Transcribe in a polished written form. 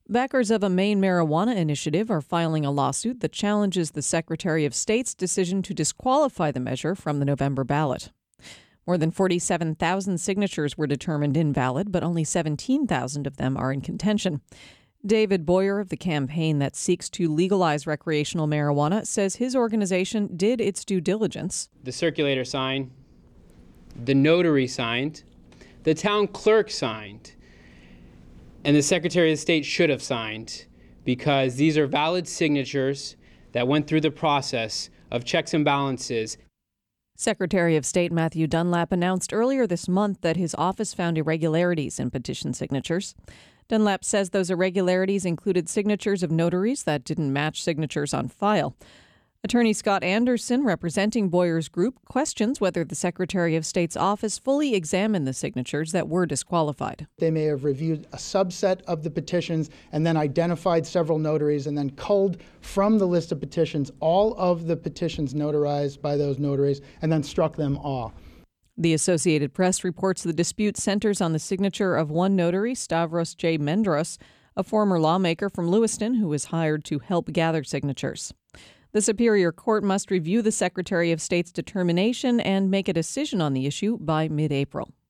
Backers of a Maine marijuana initiative are filing a lawsuit that challenges the Secretary of State's decision to disqualify the measure from the November ballot. More than 47,000 signatures were determined invalid, but only 17,000 of them are in contention. David Boyer of the campaign that seeks to legalize recreational marijuana says his organization did its due diligence. The circulator signed, the notary signed, the town clerk signed, and the Secretary of State should have signed, because these are valid signatures that went through the process of checks and balances. Secretary of State Matthew Dunlap announced earlier this month that his office found irregularities in petition signatures. Dunlap says those irregularities included signatures of notaries that didn't match signatures on file. Attorney Scott Anderson, representing Boyer's group, questions whether the Secretary of State's office fully examined the signatures that were disqualified. They may have reviewed a subset of the petitions and then identified several notaries and then culled from the list of petitions all of the petitions notarized by those notaries and then struck them all. The Associated Press reports the dispute centers on the signature of one notary, Stavros J. Mendros, a former lawmaker from Lewiston who was hired to help gather signatures. The Superior Court must review the Secretary of State's determination and make a decision on the issue by mid-April.